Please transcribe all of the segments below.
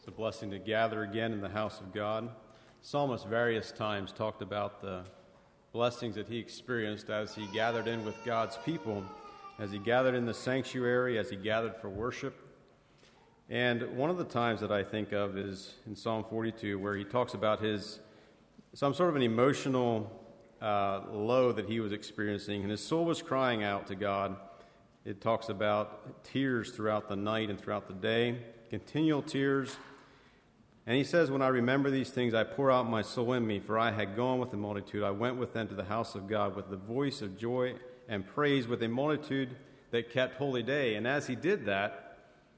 It's a blessing to gather again in the house of God. Psalmist various times talked about the blessings that he experienced as he gathered in with God's people, as he gathered in the sanctuary, as he gathered for worship. And one of the times that I think of is in Psalm 42, where he talks about some sort of an emotional low that he was experiencing, and his soul was crying out to God. It talks about tears throughout the night and throughout the day, continual tears. And he says, when I remember these things, I pour out my soul in me, for I had gone with the multitude. I went with them to the house of God with the voice of joy and praise, with a multitude that kept holy day. And as he did that,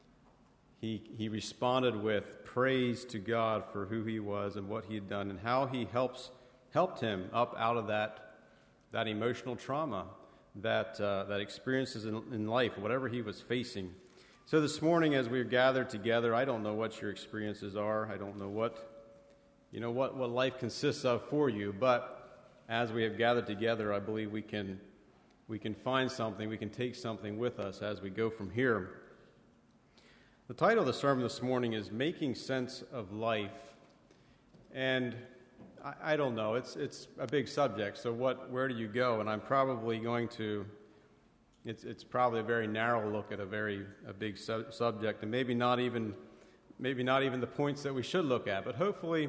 he responded with praise to God for who he was and what he had done and how he helped him up out of that emotional trauma, that experiences in life, whatever he was facing. So this morning, as we're gathered together, I don't know what your experiences are. I don't know what life consists of for you. But as we have gathered together, I believe we can find something. We can take something with us as we go from here. The title of the sermon this morning is "Making Sense of Life," and I don't know. It's a big subject. So where do you go? And I'm probably going to. It's probably a very narrow look at a big subject, and maybe not even the points that we should look at. But hopefully,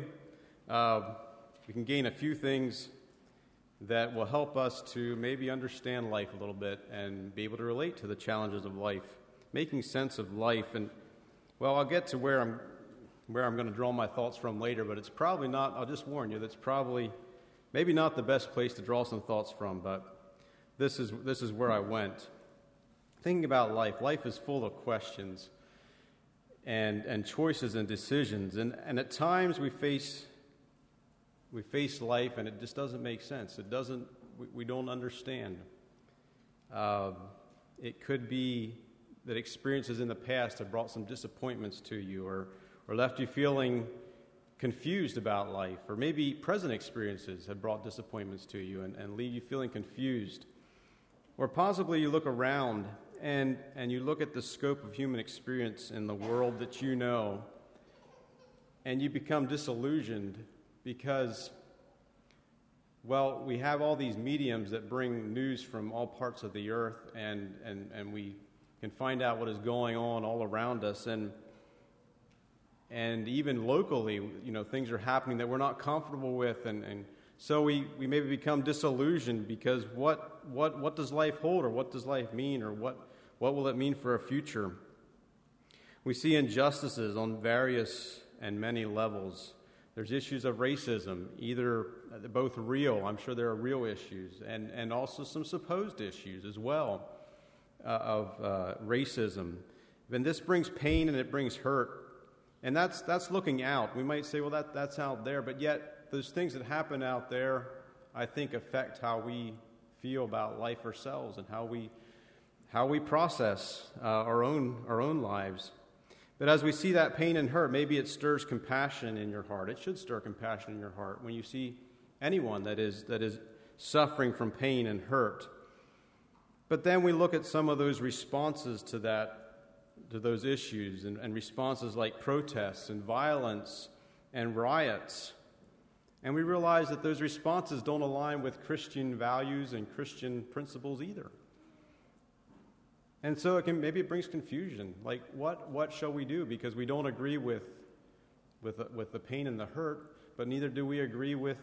we can gain a few things that will help us to maybe understand life a little bit and be able to relate to the challenges of life, making sense of life. And well, I'll get to where I'm going to draw my thoughts from later. But it's probably not. I'll just warn you. That's probably maybe not the best place to draw some thoughts from, but. This is where I went. Thinking about life. Life is full of questions and choices and decisions. And at times we face life and it just doesn't make sense. We don't understand. It could be that experiences in the past have brought some disappointments to you or left you feeling confused about life. Or maybe present experiences have brought disappointments to you and leave you feeling confused. Or possibly you look around and you look at the scope of human experience in the world that you know, and you become disillusioned because, well, we have all these mediums that bring news from all parts of the earth, and we can find out what is going on all around us, and even locally, things are happening that we're not comfortable with, and so we maybe become disillusioned because what does life hold, or what does life mean, or what will it mean for our future? We see injustices on various and many levels. There's issues of racism, either both real, I'm sure there are real issues, and also some supposed issues as well of racism. And this brings pain and it brings hurt. And that's looking out. We might say, well, that's out there, but yet those things that happen out there, I think, affect how we feel about life ourselves and how we process our own lives. But as we see that pain and hurt, maybe it stirs compassion in your heart. It should stir compassion in your heart when you see anyone that is suffering from pain and hurt. But then we look at some of those responses to those issues, and responses like protests and violence and riots. And we realize that those responses don't align with Christian values and Christian principles either. And so maybe it brings confusion. Like, what shall we do? Because we don't agree with the pain and the hurt, but neither do we agree with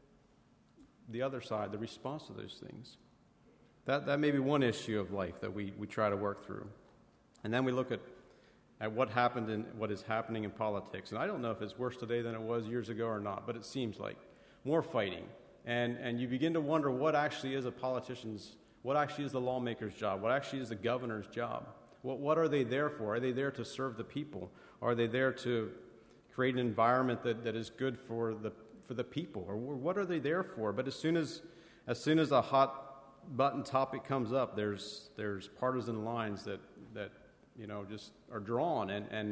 the other side, the response to those things. That may be one issue of life that we try to work through. And then we look at what happened and what is happening in politics. And I don't know if it's worse today than it was years ago or not, but it seems like more fighting. And you begin to wonder what actually is what actually is the lawmaker's job? What actually is the governor's job? What are they there for? Are they there to serve the people? Are they there to create an environment that is good for the people? Or what are they there for? But as soon as a hot button topic comes up, there's partisan lines that just are drawn,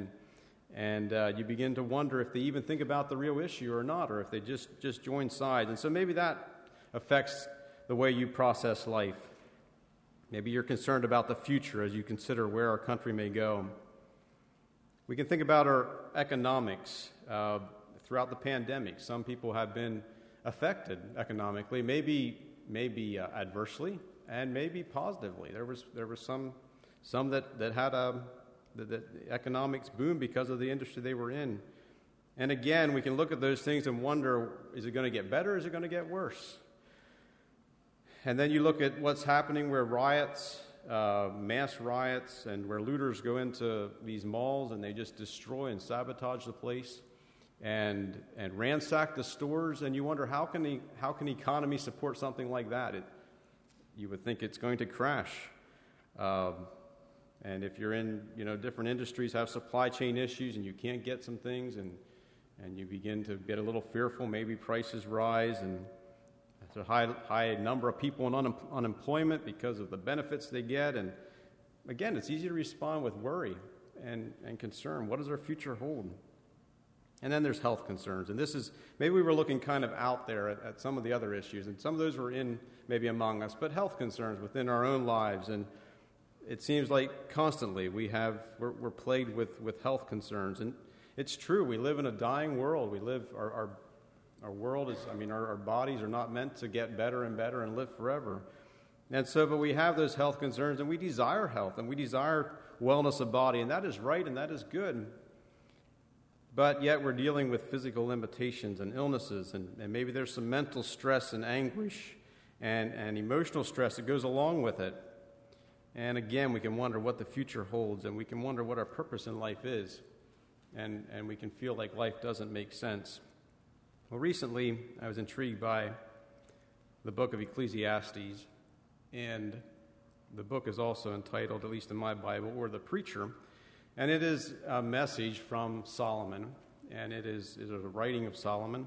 and you begin to wonder if they even think about the real issue or not, or if they just join sides. And so maybe that affects the way you process life. Maybe you're concerned about the future as you consider where our country may go. We can think about our economics. Throughout the pandemic, some people have been affected economically, maybe adversely, and maybe positively. There was some that had the economics boom because of the industry they were in. And again, we can look at those things and wonder, is it going to get better or is it going to get worse? And then you look at what's happening where riots, mass riots, and where looters go into these malls and they just destroy and sabotage the place and ransack the stores, and you wonder, how can economy support something like that? You would think it's going to crash. And if you're in, different industries have supply chain issues and you can't get some things, and you begin to get a little fearful, maybe prices rise, and there's a high number of people in unemployment because of the benefits they get. And again, it's easy to respond with worry and concern. What does our future hold? And then there's health concerns. And this is, maybe we were looking kind of out there at some of the other issues, and some of those were in maybe among us, but health concerns within our own lives. And it seems like constantly we're plagued with health concerns. And it's true, we live in a dying world. Our world is, our bodies are not meant to get better and better and live forever. And so, but we have those health concerns, and we desire health, and we desire wellness of body, and that is right, and that is good. But yet we're dealing with physical limitations and illnesses, and maybe there's some mental stress and anguish and emotional stress that goes along with it. And again, we can wonder what the future holds, and we can wonder what our purpose in life is, and we can feel like life doesn't make sense. Well, recently I was intrigued by the book of Ecclesiastes, and the book is also entitled, at least in my Bible, or The Preacher. And it is a message from Solomon, and it is a writing of Solomon.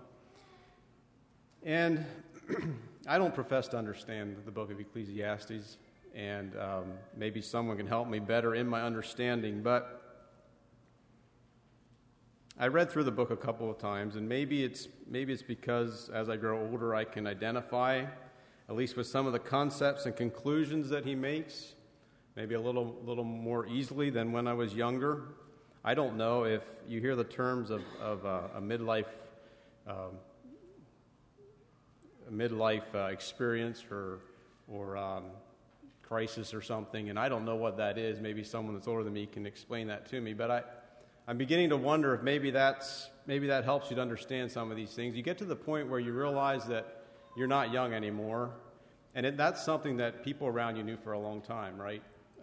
And I don't profess to understand the book of Ecclesiastes, and maybe someone can help me better in my understanding, but I read through the book a couple of times, and maybe it's because as I grow older I can identify, at least with some of the concepts and conclusions that he makes, maybe a little more easily than when I was younger. I don't know if you hear the terms of a midlife experience or crisis or something, and I don't know what that is. Maybe someone that's older than me can explain that to me. But I'm beginning to wonder if maybe that helps you to understand some of these things. You get to the point where you realize that you're not young anymore, and that's something that people around you knew for a long time, right?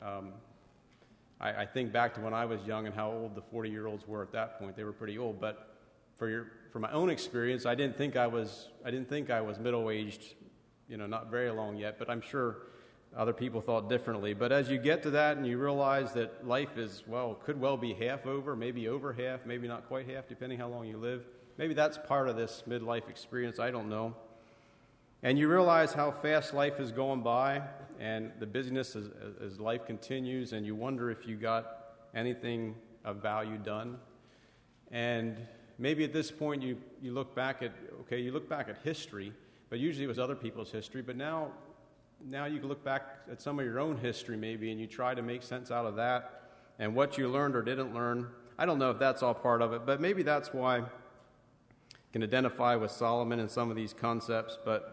I think back to when I was young and how old the 40-year-olds were at that point. They were pretty old. But for my own experience, I didn't think I was middle-aged, not very long yet. But I'm sure other people thought differently. But as you get to that and you realize that life is, could well be half over, maybe over half, maybe not quite half, depending how long you live. Maybe that's part of this midlife experience. I don't know. And you realize how fast life is going by and the busyness as life continues, and you wonder if you got anything of value done. And maybe at this point you look back at history, but usually it was other people's history, but now you can look back at some of your own history maybe, and you try to make sense out of that and what you learned or didn't learn. I don't know if that's all part of it, but maybe that's why I can identify with Solomon and some of these concepts. But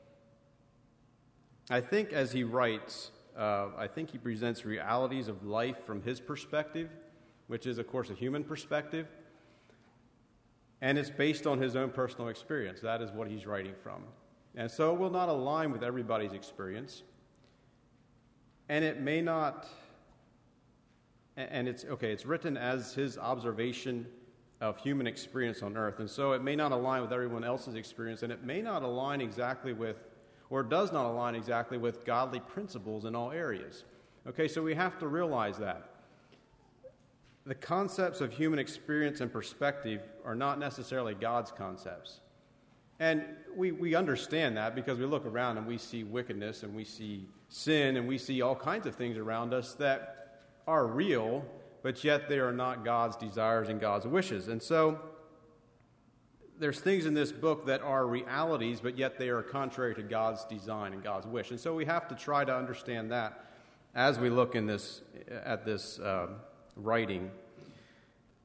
I think as he writes, I think he presents realities of life from his perspective, which is, of course, a human perspective. And it's based on his own personal experience. That is what he's writing from. And so it will not align with everybody's experience. And it may not, and it's written as his observation of human experience on earth. And so it may not align with everyone else's experience, and it may not align exactly with, or does not align exactly with godly principles in all areas. Okay, so we have to realize that. The concepts of human experience and perspective are not necessarily God's concepts. And we understand that because we look around and we see wickedness and we see sin and we see all kinds of things around us that are real, but yet they are not God's desires and God's wishes. And so there's things in this book that are realities, but yet they are contrary to God's design and God's wish. And so we have to try to understand that as we look at this writing.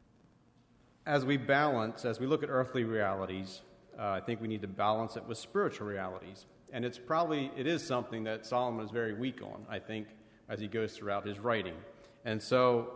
as we look at earthly realities, I think we need to balance it with spiritual realities. And it is something that Solomon is very weak on, I think, as he goes throughout his writing. And so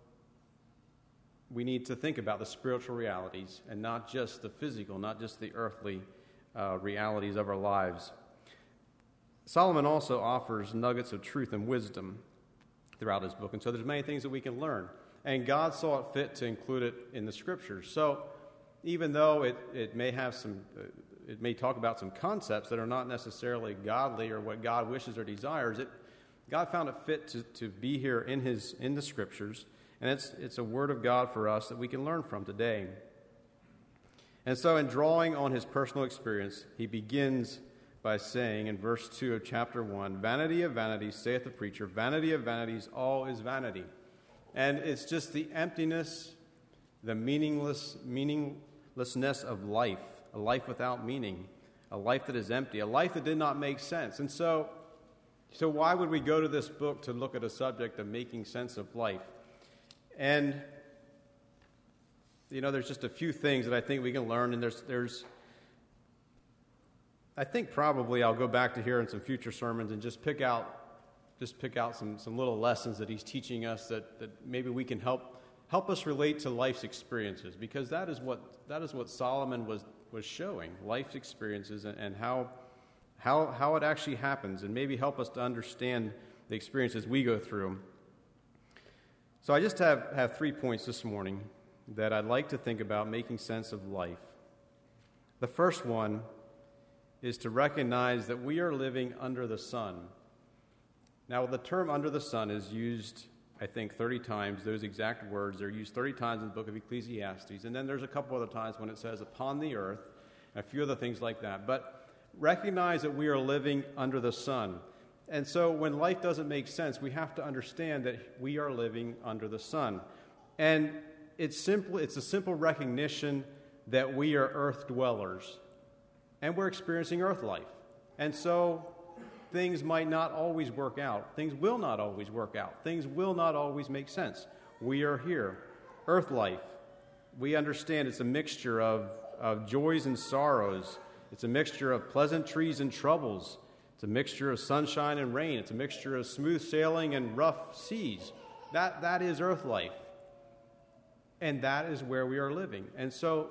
we need to think about the spiritual realities and not just the physical, not just the earthly realities of our lives. Solomon also offers nuggets of truth and wisdom throughout his book, and so there's many things that we can learn. And God saw it fit to include it in the Scriptures. So even though it may have it may talk about some concepts that are not necessarily godly or what God wishes or desires, God found it fit to be here in the Scriptures, and it's a word of God for us that we can learn from today. And so in drawing on his personal experience, he begins by saying in verse 2 of chapter 1, "Vanity of vanities, saith the preacher, vanity of vanities, all is vanity." And it's just the emptiness, the meaninglessness of life, a life without meaning, a life that is empty, a life that did not make sense. And so why would we go to this book to look at a subject of making sense of life? And there's just a few things that I think we can learn, and there's I think probably I'll go back to here in some future sermons and just pick out some little lessons that he's teaching us that maybe we can help us relate to life's experiences, because that is what Solomon was showing, life's experiences and how it actually happens, and maybe help us to understand the experiences we go through. So I just have 3 points this morning that I'd like to think about making sense of life. The first one is to recognize that we are living under the sun. Now, the term under the sun is used, I think, 30 times. Those exact words are used 30 times in the book of Ecclesiastes. And then there's a couple other times when it says upon the earth, and a few other things like that. But recognize that we are living under the sun. And so when life doesn't make sense, we have to understand that we are living under the sun. And it's a simple recognition that we are earth dwellers. And we're experiencing earth life. And so things might not always work out. Things will not always work out. Things will not always make sense. We are here. Earth life. We understand it's a mixture of joys and sorrows. It's a mixture of pleasantries and troubles. It's a mixture of sunshine and rain. It's a mixture of smooth sailing and rough seas. That is earth life. And that is where we are living. And so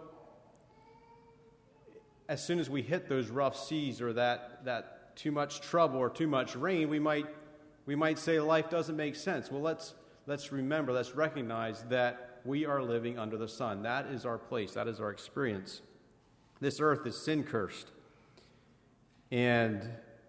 as soon as we hit those rough seas or that too much trouble or too much rain, we might say life doesn't make sense. Well, let's remember, let's recognize that we are living under the sun. That is our place. That is our experience. This earth is sin-cursed. And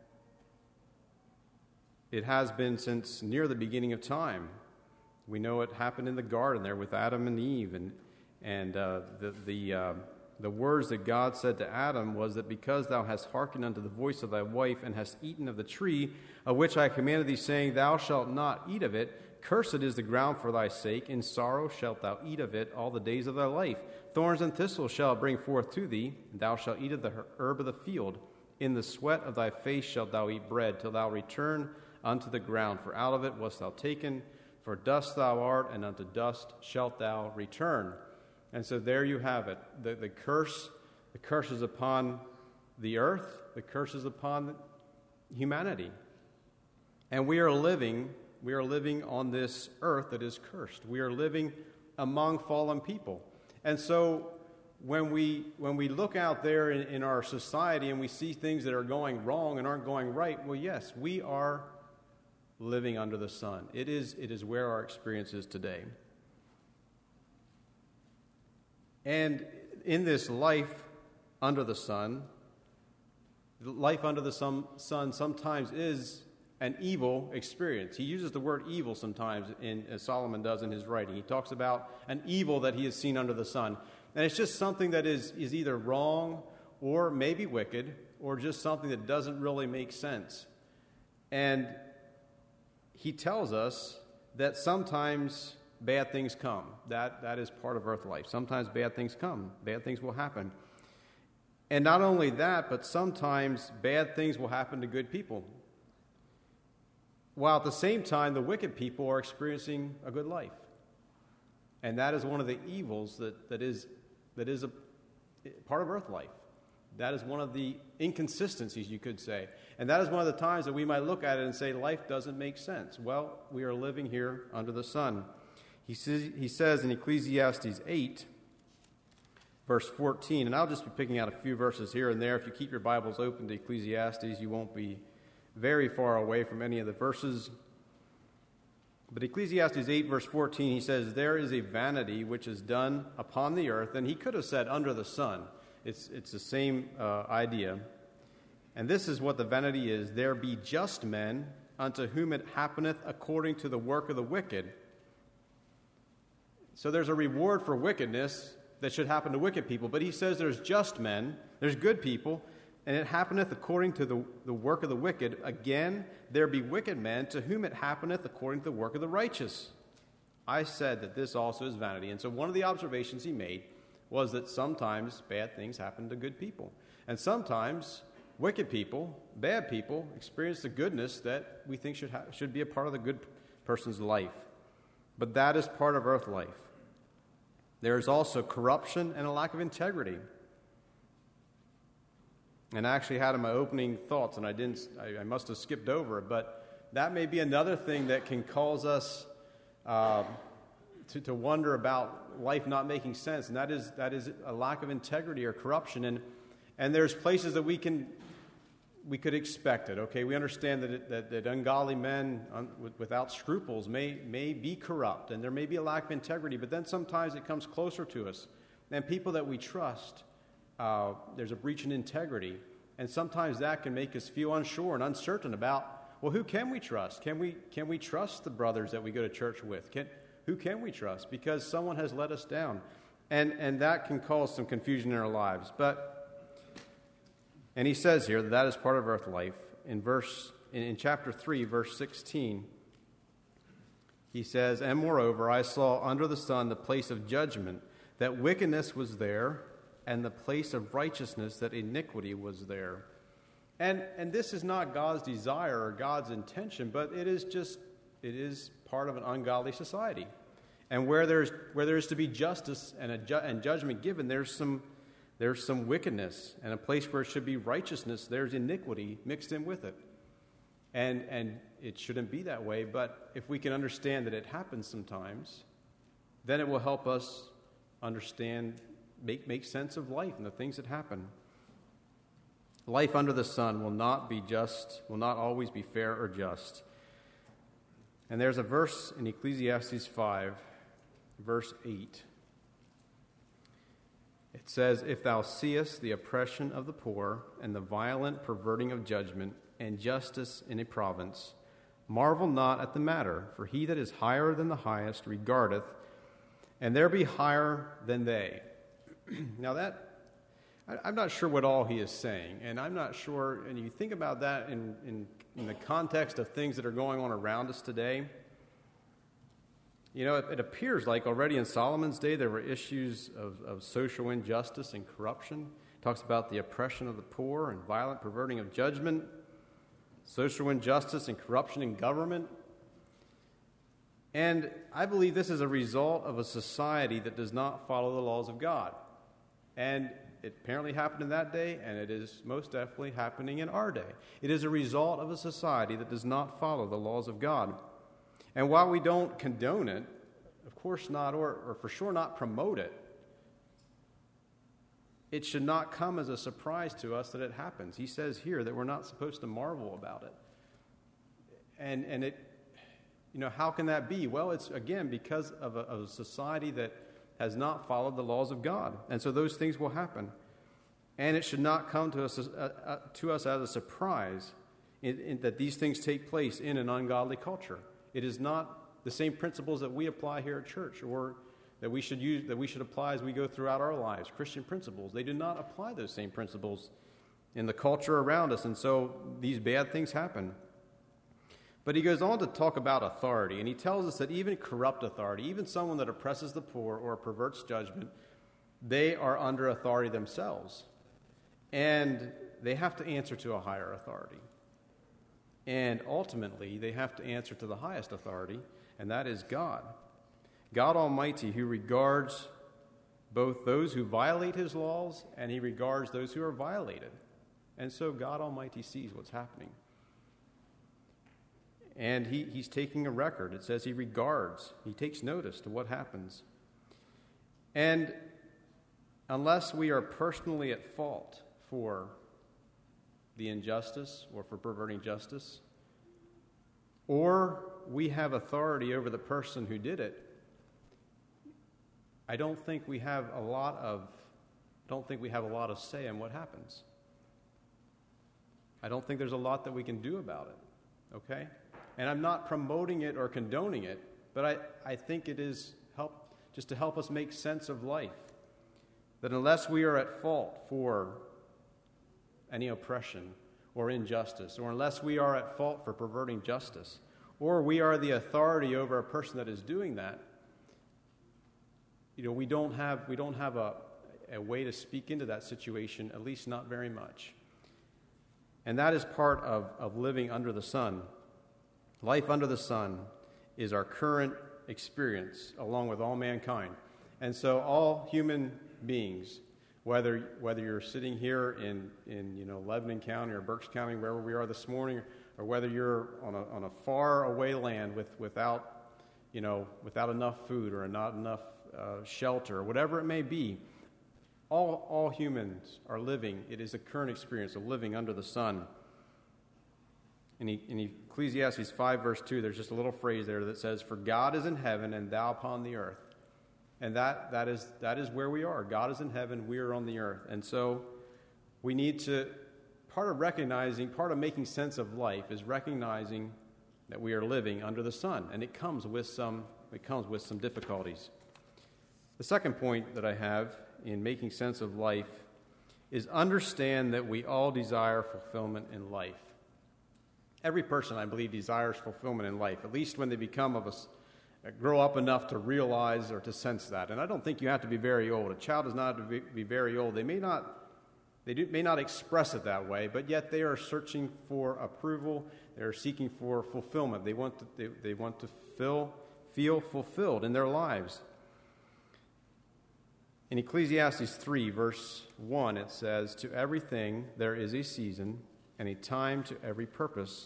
it has been since near the beginning of time. We know it happened in the garden there with Adam and Eve, and the words that God said to Adam was that because thou hast hearkened unto the voice of thy wife and hast eaten of the tree of which I commanded thee, saying, Thou shalt not eat of it, cursed is the ground for thy sake, in sorrow shalt thou eat of it all the days of thy life. Thorns and thistles shall it bring forth to thee, and thou shalt eat of the herb of the field. In the sweat of thy face shalt thou eat bread, till thou return unto the ground, for out of it wast thou taken, for dust thou art, and unto dust shalt thou return. And so there you have it. The curse is upon the earth. The curse is upon humanity. And we are living on this earth that is cursed. We are living among fallen people. And so when we look out there in our society and we see things that are going wrong and aren't going right, well, yes, we are living under the sun. It is where our experience is today. And in this life under the sun, life under the sun sometimes is an evil experience. He uses the word evil sometimes, as Solomon does in his writing. He talks about an evil that he has seen under the sun. And it's just something that is either wrong or maybe wicked or just something that doesn't really make sense. And he tells us that sometimes bad things come. That is part of earth life. Sometimes bad things come. Bad things will happen. And not only that, but sometimes bad things will happen to good people, while at the same time the wicked people are experiencing a good life. And that is one of the evils that is a part of earth life. That is one of the inconsistencies, you could say. And that is one of the times that we might look at it and say, life doesn't make sense. Well, we are living here under the sun. He says in Ecclesiastes 8, verse 14, and I'll just be picking out a few verses here and there. If you keep your Bibles open to Ecclesiastes, you won't be very far away from any of the verses. But Ecclesiastes 8, verse 14, he says, there is a vanity which is done upon the earth. And he could have said under the sun. It's the same idea. And this is what the vanity is. There be just men unto whom it happeneth according to the work of the wicked. So there's a reward for wickedness that should happen to wicked people. But he says there's just men, there's good people, and it happeneth according to the work of the wicked. Again, there be wicked men to whom it happeneth according to the work of the righteous. I said that this also is vanity. And so one of the observations he made was that sometimes bad things happen to good people. And sometimes wicked people, bad people, experience the goodness that we think should be a part of the good person's life. But that is part of earth life. There is also corruption and a lack of integrity. And I actually had in my opening thoughts, and I must have skipped over it, but that may be another thing that can cause us to wonder about life not making sense, and that is a lack of integrity or corruption. And there's places that we could expect it. Okay, we understand that ungodly men without scruples may be corrupt, and there may be a lack of integrity. But then sometimes it comes closer to us, and people that we trust, there's a breach in integrity, and sometimes that can make us feel unsure and uncertain about, well, who can we trust? Can we trust the brothers that we go to church with? Who can we trust? Because someone has let us down, and that can cause some confusion in our lives. And he says here that is part of earth life. In chapter 3, verse 16, he says, and moreover, I saw under the sun the place of judgment, that wickedness was there, and the place of righteousness, that iniquity was there. And this is not God's desire or God's intention, but it is part of an ungodly society. And where there's to be justice and judgment given, there's some wickedness, and a place where it should be righteousness, there's iniquity mixed in with it. And it shouldn't be that way, but if we can understand that it happens sometimes, then it will help us understand, make sense of life and the things that happen. Life under the sun will not be just, will not always be fair or just. And there's a verse in Ecclesiastes 5, verse 8. It says, if thou seest the oppression of the poor, and the violent perverting of judgment, and justice in a province, marvel not at the matter, for he that is higher than the highest regardeth, and there be higher than they. Now I'm not sure what all he is saying, and I'm not sure, and you think about that in the context of things that are going on around us today. You know, it appears like already in Solomon's day there were issues of social injustice and corruption. It talks about the oppression of the poor and violent perverting of judgment, social injustice and corruption in government. And I believe this is a result of a society that does not follow the laws of God. And it apparently happened in that day, and it is most definitely happening in our day. It is a result of a society that does not follow the laws of God. And while we don't condone it, of course not, or for sure not promote it, it should not come as a surprise to us that it happens. He says here that we're not supposed to marvel about it. And it, you know, how can that be? Well, it's, again, because of a society that has not followed the laws of God. And so those things will happen. And it should not come to us as a surprise that these things take place in an ungodly culture. It is not the same principles that we apply here at church, or that we should apply as we go throughout our lives, Christian principles. They do not apply those same principles in the culture around us, and so these bad things happen. But he goes on to talk about authority, and he tells us that even corrupt authority, even someone that oppresses the poor or perverts judgment, they are under authority themselves, and they have to answer to a higher authority. And ultimately, they have to answer to the highest authority, and that is God. God Almighty, who regards both those who violate his laws and he regards those who are violated. And so God Almighty sees what's happening. And he's taking a record. It says he regards, he takes notice to what happens. And unless we are personally at fault for the injustice or for perverting justice, or we have authority over the person who did it, I don't think we have a lot of say in what happens. I don't think there's a lot that we can do about it, okay? And I'm not promoting it or condoning it, but I think it is just to help us make sense of life. That unless we are at fault for any oppression or injustice, or unless we are at fault for perverting justice, or we are the authority over a person that is doing that, we don't have a way to speak into that situation, at least not very much. And that is part of living under the sun. Life under the sun is our current experience along with all mankind. And so all human beings, whether you're sitting here in Lebanon County or Berks County, wherever we are this morning, or whether you're on a far away land without enough food or not enough shelter, or whatever it may be, all humans are living. It is a current experience of living under the sun. In Ecclesiastes 5, verse 2, there's just a little phrase there that says, "For God is in heaven, and thou upon the earth." And that is where we are. God is in heaven, we are on the earth. And so we need to, part of making sense of life is recognizing that we are living under the sun. And it comes with some difficulties. The second point that I have in making sense of life is understand that we all desire fulfillment in life. Every person, I believe, desires fulfillment in life, at least when they grow up enough to realize or to sense that. And I don't think you have to be very old. A child does not have to be very old. They may not express it that way, but yet they are searching for approval. They are seeking for fulfillment. They want to feel fulfilled in their lives. In Ecclesiastes 3, verse 1, it says, "To everything there is a season, and a time to every purpose."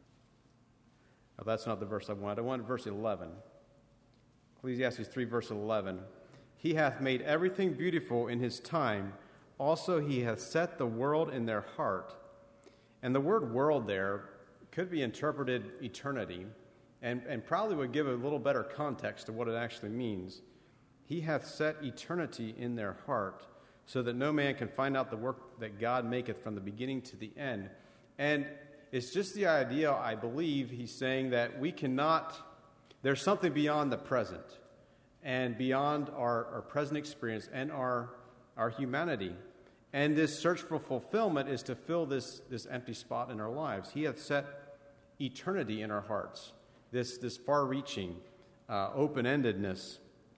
Now, that's not the verse I wanted. I wanted verse 11. Ecclesiastes 3, verse 11. "He hath made everything beautiful in his time. Also he hath set the world in their heart." And the word world there could be interpreted eternity, and probably would give a little better context to what it actually means. He hath set eternity in their heart, so that no man can find out the work that God maketh from the beginning to the end. And it's just the idea, I believe, he's saying that we cannot, there's something beyond the present, and beyond our present experience and our humanity. And this search for fulfillment is to fill this empty spot in our lives. He hath set eternity in our hearts, this far-reaching open-endedness.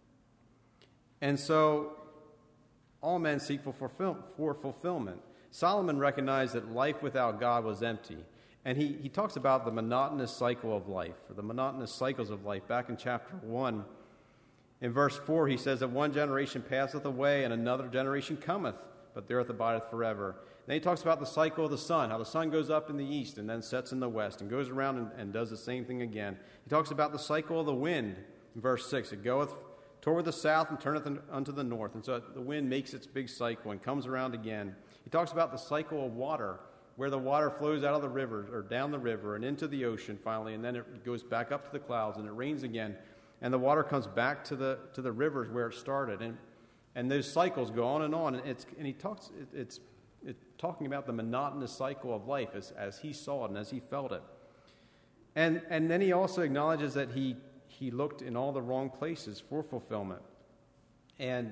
And so all men seek for fulfillment. Solomon recognized that life without God was empty. And he talks about the monotonous cycle of life, or the monotonous cycles of life. Back in chapter 1, in verse 4, he says that one generation passeth away, and another generation cometh, but the earth abideth forever. Then he talks about the cycle of the sun, how the sun goes up in the east and then sets in the west, and goes around and does the same thing again. He talks about the cycle of the wind in verse 6. It goeth toward the south and turneth unto the north. And so the wind makes its big cycle and comes around again. He talks about the cycle of water, where the water flows out of the river, or down the river, and into the ocean finally, and then it goes back up to the clouds, and it rains again, and the water comes back to the rivers where it started. And those cycles go on, and it's talking about the monotonous cycle of life as he saw it and as he felt it. And then he also acknowledges that he looked in all the wrong places for fulfillment. And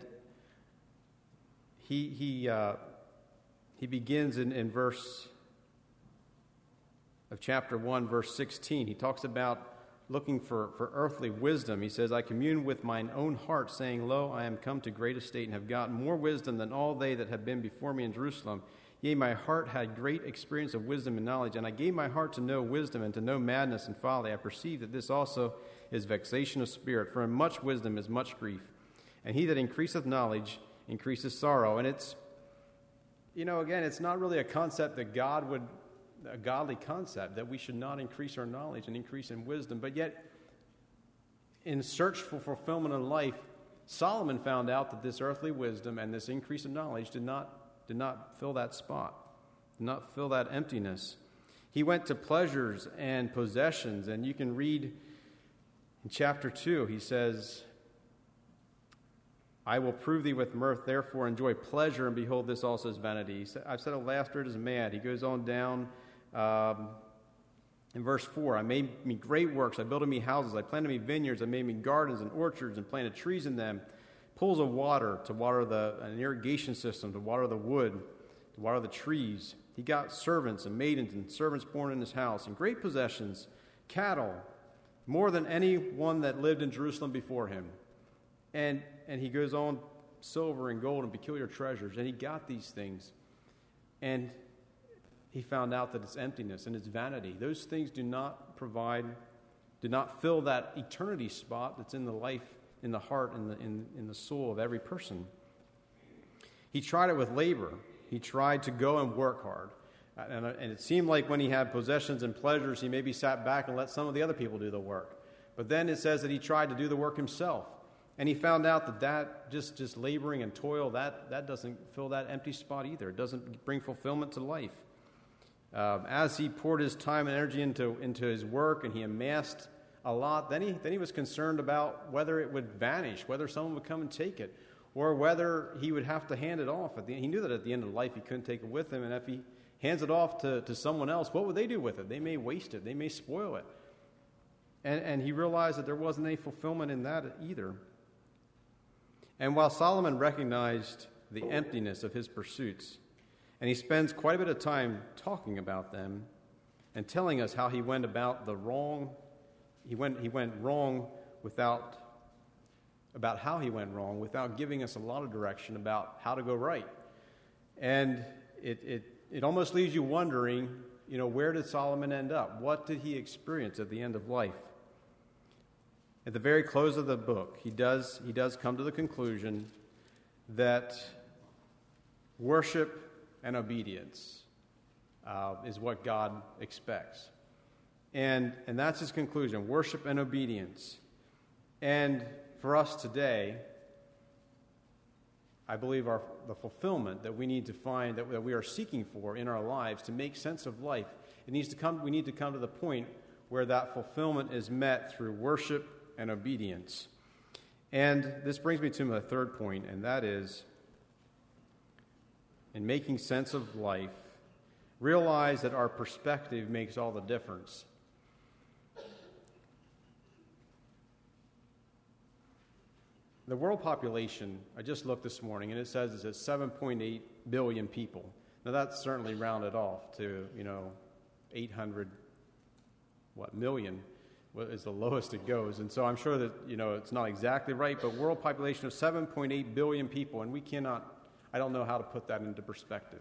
he begins in verse of chapter 1, verse 16. He talks about looking for earthly wisdom. He says, "I commune with mine own heart, saying, Lo, I am come to great estate, and have gotten more wisdom than all they that have been before me in Jerusalem. Yea, my heart had great experience of wisdom and knowledge, and I gave my heart to know wisdom and to know madness and folly. I perceive that this also is vexation of spirit, for in much wisdom is much grief. And he that increaseth knowledge increases sorrow. And it's, again, it's not really a concept that a godly concept, that we should not increase our knowledge and increase in wisdom. But yet, in search for fulfillment in life, Solomon found out that this earthly wisdom and this increase of knowledge did not fill that spot, did not fill that emptiness. He went to pleasures and possessions, and you can read in chapter 2, he says, I will prove thee with mirth, therefore enjoy pleasure, and behold, this also is vanity. I've said of laughter it is mad. He goes on down in verse 4, I made me great works, I built me houses, I planted me vineyards, I made me gardens and orchards, and planted trees in them, pools of water to water an irrigation system, to water the wood, to water the trees. He got servants and maidens and servants born in his house, and great possessions, cattle, more than anyone that lived in Jerusalem before him. And he goes on, silver and gold and peculiar treasures, and he got these things. And he found out that it's emptiness and it's vanity. Those things do not fill that eternity spot that's in the life, in the heart, in the soul of every person. He tried it with labor. He tried to go and work hard. And it seemed like when he had possessions and pleasures, he maybe sat back and let some of the other people do the work. But then it says that he tried to do the work himself. And he found out that just laboring and toil, that doesn't fill that empty spot either. It doesn't bring fulfillment to life. As he poured his time and energy into his work and he amassed a lot, then he was concerned about whether it would vanish, whether someone would come and take it, or whether he would have to hand it off. He knew that at the end of life he couldn't take it with him, and if he hands it off to someone else, what would they do with it? They may waste it. They may spoil it. And he realized that there wasn't any fulfillment in that either. And while Solomon recognized the emptiness of his pursuits, and he spends quite a bit of time talking about them and telling us how he went about the wrong, he went wrong about how he went wrong without giving us a lot of direction about how to go right. And it almost leaves you wondering, where did Solomon end up? What did he experience at the end of life? At the very close of the book, he does come to the conclusion that worship and obedience is what God expects. And that's his conclusion, worship and obedience. And for us today, I believe the fulfillment that we need to find, that we are seeking for in our lives to make sense of life, we need to come to the point where that fulfillment is met through worship and obedience. And this brings me to my third point, and that is, in making sense of life, realize that our perspective makes all the difference. The world population, I just looked this morning, and it says it's at 7.8 billion people. Now that's certainly rounded off to, 800 million is the lowest it goes. And so I'm sure that, it's not exactly right, but world population of 7.8 billion people, and I don't know how to put that into perspective.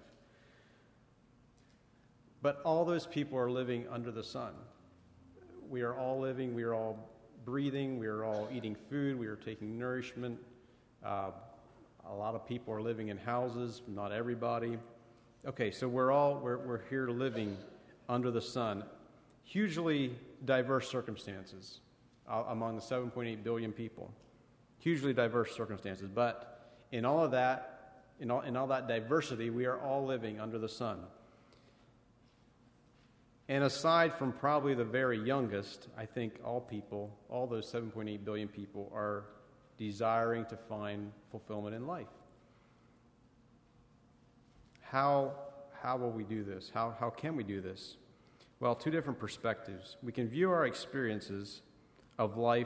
But all those people are living under the sun. We are all living, we are all breathing, we are all eating food, we are taking nourishment. A lot of people are living in houses, not everybody. Okay, so we're here living under the sun. Hugely diverse circumstances among the 7.8 billion people. Hugely diverse circumstances. But in all of that, in all that diversity, we are all living under the sun. And aside from probably the very youngest, I think all those 7.8 billion people are desiring to find fulfillment in life. How will we do this? How can we do this? Well, two different perspectives. We can view our experiences of life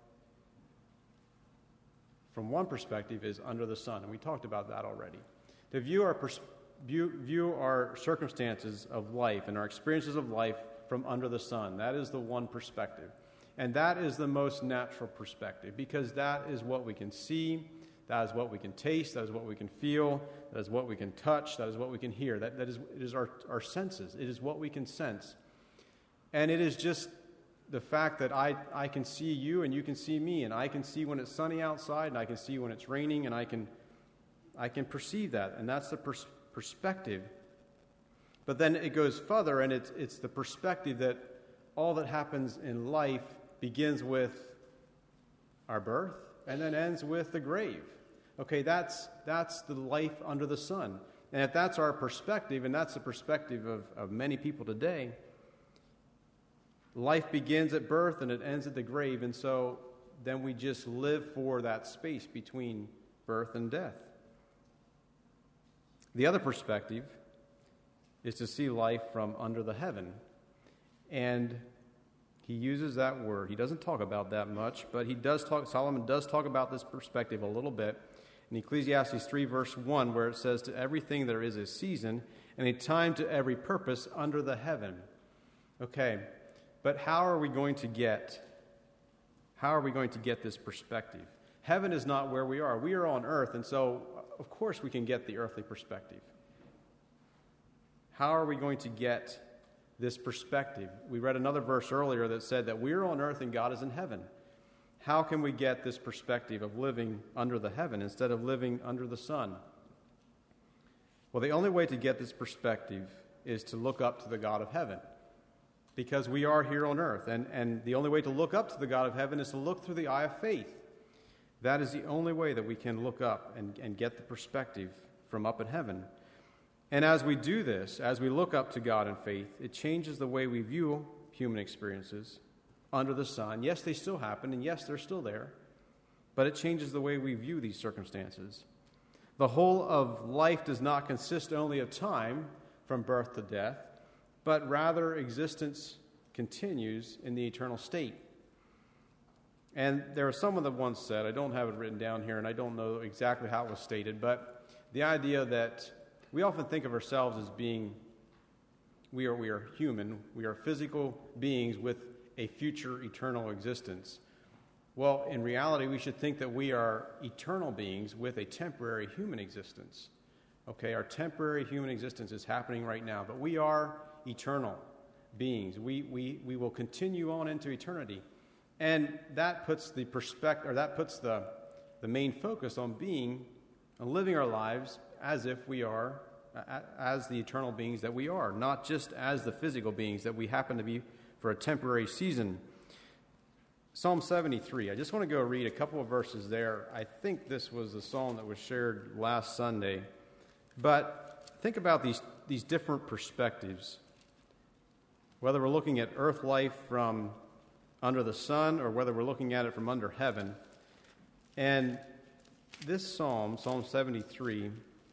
from one perspective is under the sun, and we talked about that already. To view our circumstances of life and our experiences of life from under the sun, that is the one perspective. And that is the most natural perspective because that is what we can see, That is what we can taste. That is what we can feel. That is what we can touch. That is what we can hear. It is our senses. It is what we can sense. And it is just the fact that I can see you and you can see me, and I can see when it's sunny outside, and I can see when it's raining, and I can perceive that, and that's the perspective. But then it goes further, and it's the perspective that all that happens in life begins with our birth and then ends with the grave. Okay, that's the life under the sun. And if that's our perspective, and that's the perspective of many people today, life begins at birth and it ends at the grave, and so then we just live for that space between birth and death. The other perspective is to see life from under the heaven. And he uses that word. He doesn't talk about that much, but Solomon does talk about this perspective a little bit in Ecclesiastes 3, verse 1, where it says, "To everything there is a season, and a time to every purpose under the heaven." Okay, but how are we going to get this perspective? Heaven is not where we are. We are on earth, and so, of course, we can get the earthly perspective. How are we going to get this perspective? We read another verse earlier that said that we're on earth and God is in heaven. How can we get this perspective of living under the heaven instead of living under the sun? Well, the only way to get this perspective is to look up to the God of heaven, because we are here on earth, and the only way to look up to the God of heaven is to look through the eye of faith. That is the only way that we can look up and get the perspective from up in heaven. And as we do this, as we look up to God in faith, it changes the way we view human experiences under the sun. Yes, they still happen, and yes, they're still there, but it changes the way we view these circumstances. The whole of life does not consist only of time from birth to death, but rather existence continues in the eternal state. And there are someone that once said, I don't have it written down here, and I don't know exactly how it was stated, but the idea that we often think of ourselves as being, we are human, we are physical beings with a future eternal existence. Well, in reality, we should think that we are eternal beings with a temporary human existence. Okay, our temporary human existence is happening right now, but we are eternal beings. We will continue on into eternity. And that puts the perspective, or that puts the main focus on living our lives as if we are, as the eternal beings that we are, not just as the physical beings that we happen to be for a temporary season. Psalm 73, I just want to go read a couple of verses there. I think this was the psalm that was shared last Sunday. But think about these different perspectives, whether we're looking at earth life from under the sun or whether we're looking at it from under heaven. And this psalm, Psalm 73,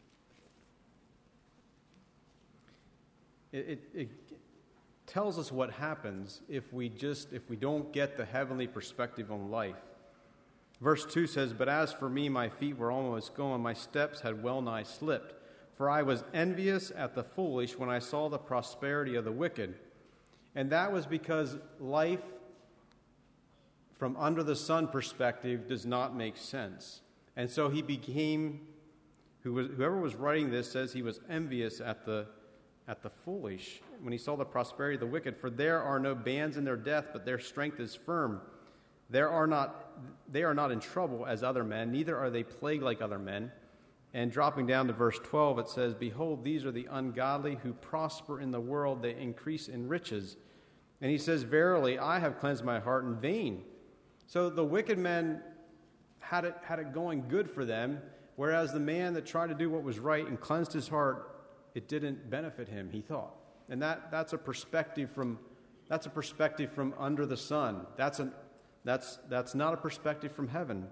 it tells us what happens if we don't get the heavenly perspective on life. Verse 2 says, "But as for me, my feet were almost gone, my steps had well nigh slipped. For I was envious at the foolish when I saw the prosperity of the wicked." And that was because life from under the sun perspective does not make sense. And so he became, whoever was writing this says he was envious at the foolish when he saw the prosperity of the wicked. For there are no bands in their death, but their strength is firm. They are not in trouble as other men, neither are they plagued like other men. And dropping down to verse 12, it says, "Behold, these are the ungodly who prosper in the world, they increase in riches." And he says, "Verily, I have cleansed my heart in vain." So the wicked men had it going good for them, whereas the man that tried to do what was right and cleansed his heart, it didn't benefit him, he thought. And that's a perspective from under the sun. That's not a perspective from heaven.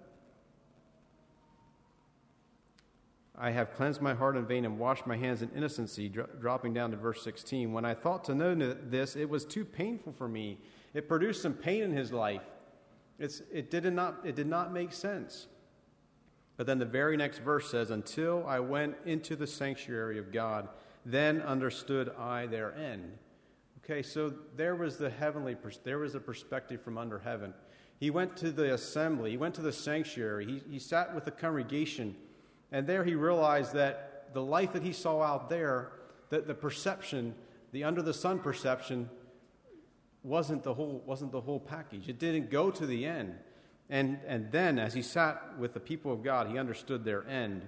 "I have cleansed my heart in vain and washed my hands in innocency," dropping down to verse 16. "When I thought to know this, it was too painful for me." It produced some pain in his life. It did not make sense. But then the very next verse says, "Until I went into the sanctuary of God, then understood I their end." Okay, so there was a perspective from under heaven. He went to the assembly. He went to the sanctuary. He sat with the congregation. And there he realized that the life that he saw out there, that the perception, the under-the-sun perception, wasn't the whole package. It didn't go to the end. And then, as he sat with the people of God, he understood their end.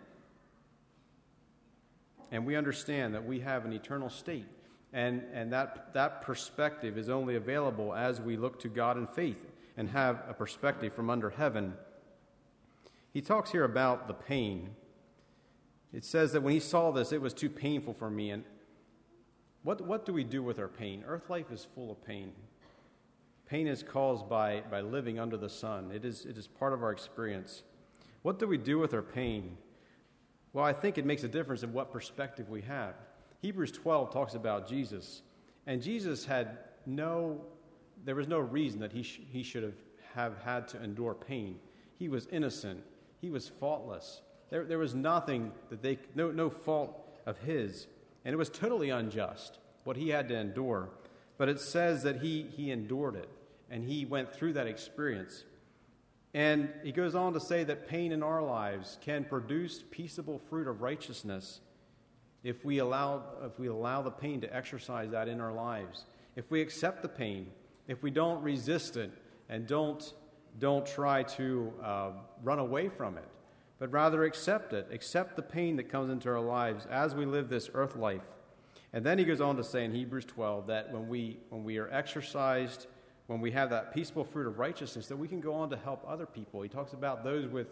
And we understand that we have an eternal state. And that perspective is only available as we look to God in faith and have a perspective from under heaven. He talks here about the pain. It says that when he saw this, it was too painful for me. And what do we do with our pain? Earth life is full of pain. Pain is caused by living under the sun. It is part of our experience. What do we do with our pain? Well, I think it makes a difference in what perspective we have. Hebrews 12 talks about Jesus, and Jesus there was no reason that he should have had to endure pain. He was innocent. He was faultless. There was nothing no fault of his, and it was totally unjust what he had to endure. But it says that he endured it, and he went through that experience. And he goes on to say that pain in our lives can produce peaceable fruit of righteousness if we allow the pain to exercise that in our lives. If we accept the pain, if we don't resist it, and don't try to run away from it, but rather accept the pain that comes into our lives as we live this earth life. And then he goes on to say in Hebrews 12 that when we are exercised, when we have that peaceful fruit of righteousness, that we can go on to help other people. He talks about those with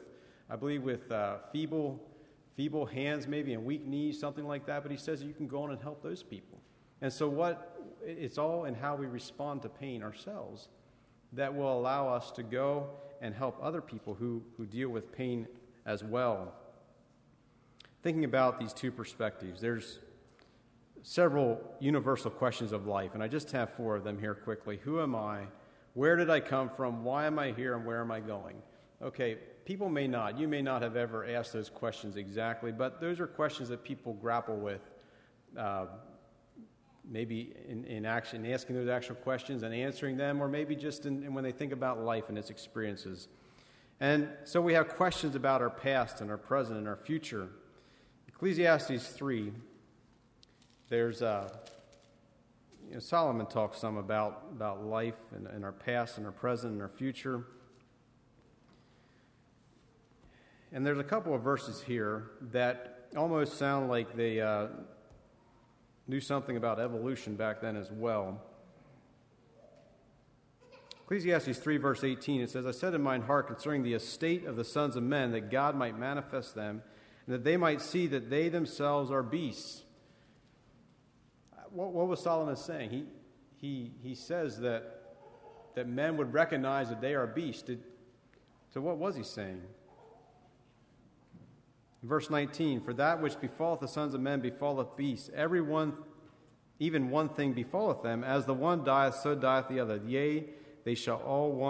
feeble hands maybe and weak knees, something like that, but he says that you can go on and help those people. And so it's all in how we respond to pain ourselves that will allow us to go and help other people who deal with pain as well. Thinking about these two perspectives, there's several universal questions of life, and I just have 4 of them here quickly. Who am I? Where did I come from? Why am I here? And where am I going? Okay, you may not have ever asked those questions exactly, but those are questions that people grapple with, maybe in action, asking those actual questions and answering them, or maybe just when they think about life and its experiences. And so we have questions about our past and our present and our future. Ecclesiastes 3, there's Solomon talks some about life and our past and our present and our future. And there's a couple of verses here that almost sound like they knew something about evolution back then as well. Ecclesiastes 3, verse 18, it says, I said in mine heart concerning the estate of the sons of men, that God might manifest them, and that they might see that they themselves are beasts. What was Solomon saying? He says that men would recognize that they are beasts. So what was he saying? Verse 19, for that which befalleth the sons of men befalleth beasts. Every one, even one thing befalleth them. As the one dieth, so dieth the other. Yea, they have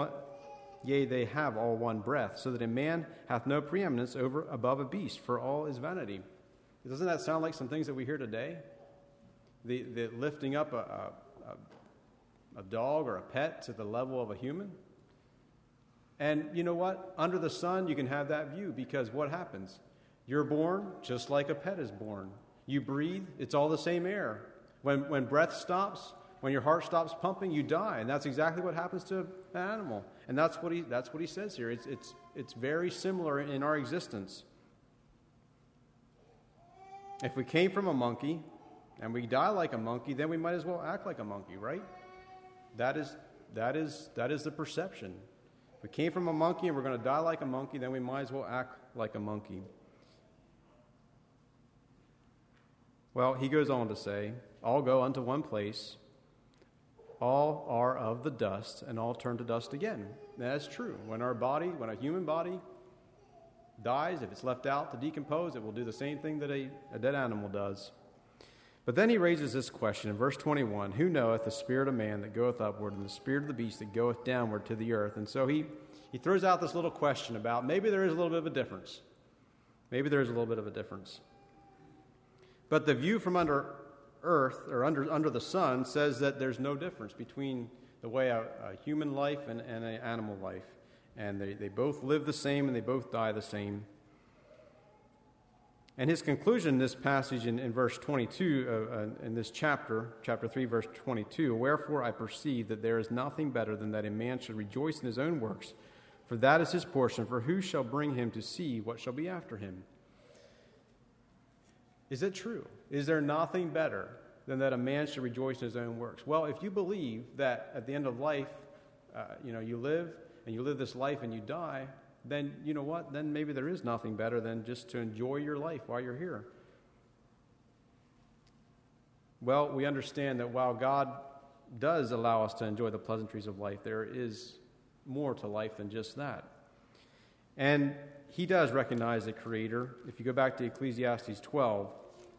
all one breath, so that a man hath no preeminence above a beast, for all is vanity. Doesn't that sound like some things that we hear today? The lifting up a dog or a pet to the level of a human. And you know what? Under the sun, you can have that view, because what happens? You're born just like a pet is born. You breathe, it's all the same air. When breath stops, when your heart stops pumping, you die. And that's exactly what happens to an animal. And that's what he says here. It's very similar in our existence. If we came from a monkey and we die like a monkey, then we might as well act like a monkey, right? That is the perception. If we came from a monkey and we're going to die like a monkey, then we might as well act like a monkey. Well, he goes on to say, all go unto one place, all are of the dust, and all turn to dust again. That's true. When a human body dies, if it's left out to decompose, it will do the same thing that a dead animal does. But then he raises this question in verse 21, who knoweth the spirit of man that goeth upward, and the spirit of the beast that goeth downward to the earth? And so he throws out this little question about maybe there is a little bit of a difference. Maybe there is a little bit of a difference. But the view from under earth, or under the sun, says that there's no difference between the way a human life and an animal life. And they both live the same and they both die the same. And his conclusion in this passage in verse 22, in this chapter 3, verse 22, "Wherefore I perceive that there is nothing better than that a man should rejoice in his own works, for that is his portion, for who shall bring him to see what shall be after him?" Is it true? Is there nothing better than that a man should rejoice in his own works? Well, if you believe that at the end of life, you live this life and you die, then you know what? Then maybe there is nothing better than just to enjoy your life while you're here. Well, we understand that while God does allow us to enjoy the pleasantries of life, there is more to life than just that. And he does recognize the Creator. If you go back to Ecclesiastes 12,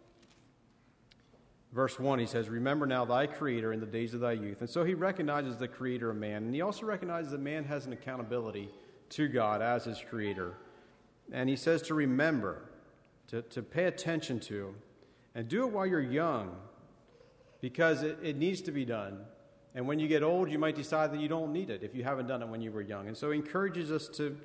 verse 1, he says, "Remember now thy Creator in the days of thy youth." And so he recognizes the Creator of man. And he also recognizes that man has an accountability to God as his Creator. And he says to remember, to pay attention to, and do it while you're young, because it needs to be done. And when you get old, you might decide that you don't need it if you haven't done it when you were young. And so he encourages us to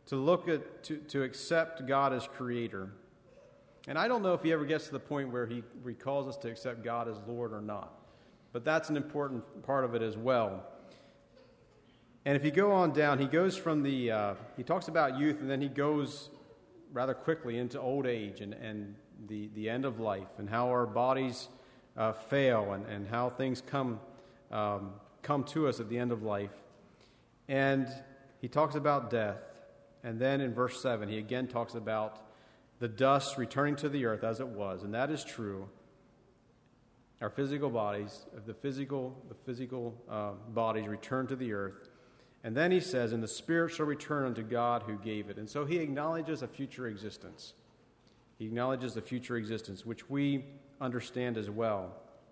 accept God as Creator. And I don't know if he ever gets to the point where he calls us to accept God as Lord or not. But that's an important part of it as well. And if you go on down, he goes from he talks about youth, and then he goes rather quickly into old age and the end of life, and how our bodies fail, and how things come to us at the end of life. And he talks about death. And then in verse 7, he again talks about the dust returning to the earth as it was, and that is true. Our physical bodies, the physical bodies return to the earth. And then he says, "And the spirit shall return unto God who gave it." And so he acknowledges a future existence. He acknowledges the future existence, which we understand as well.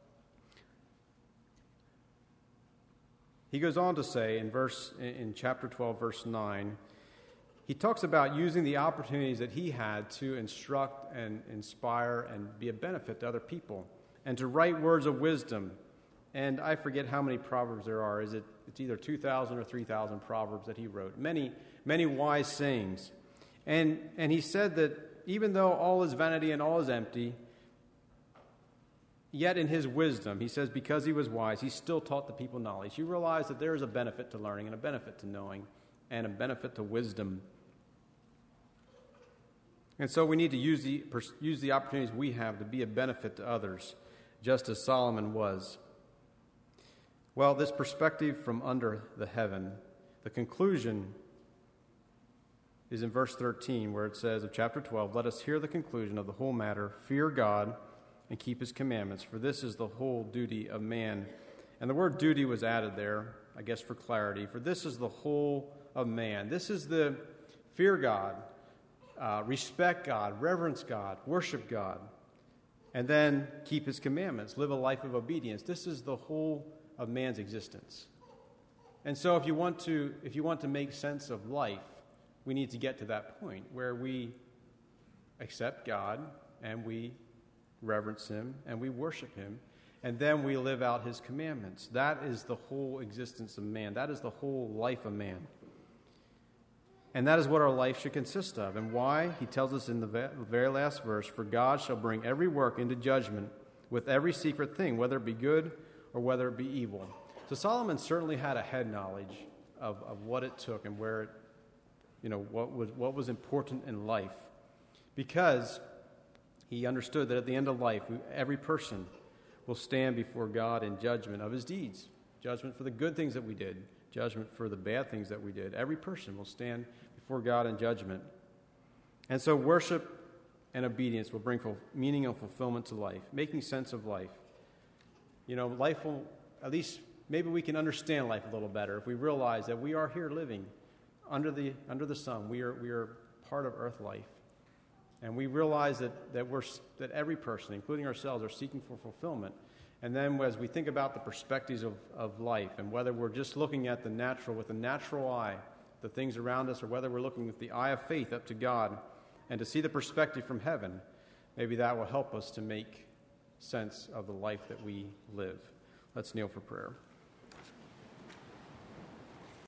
He goes on to say in chapter 12, verse 9, he talks about using the opportunities that he had to instruct and inspire and be a benefit to other people, and to write words of wisdom. And I forget how many proverbs there are. It's either 2,000 or 3,000 proverbs that he wrote. Many, many wise sayings. And he said that even though all is vanity and all is empty, yet in his wisdom, he says, because he was wise, he still taught the people knowledge. You realize that there is a benefit to learning, and a benefit to knowing, and a benefit to wisdom. And so we need to use the opportunities we have to be a benefit to others, just as Solomon was. Well, this perspective from under the heaven, the conclusion is in verse 13, where it says of chapter 12, "Let us hear the conclusion of the whole matter. Fear God and keep his commandments, for this is the whole duty of man." And the word duty was added there, I guess for clarity, for this is the whole of man. This is the fear God, respect God, reverence God, worship God, and then keep his commandments, live a life of obedience. This is the whole of man's existence. And so if you want to make sense of life, we need to get to that point where we accept God and we reverence him and we worship him, and then we live out his commandments. That is the whole existence of man. That is the whole life of man. And that is what our life should consist of. And why? He tells us in the very last verse, "For God shall bring every work into judgment with every secret thing, whether it be good or whether it be evil." So Solomon certainly had a head knowledge of what it took and where it, what was important in life, because he understood that at the end of life, every person will stand before God in judgment of his deeds, judgment for the good things that we did, judgment for the bad things that we did. Every person will stand before God in judgment. And so worship and obedience will bring meaning and fulfillment to life, making sense of life. Life will, at least maybe we can understand life a little better if we realize that we are here living under the sun. We are part of earth life. And we realize that every person, including ourselves, are seeking for fulfillment. And then as we think about the perspectives of life, and whether we're just looking at with the natural eye, the things around us, or whether we're looking with the eye of faith up to God and to see the perspective from heaven, maybe that will help us to make sense of the life that we live. Let's kneel for prayer.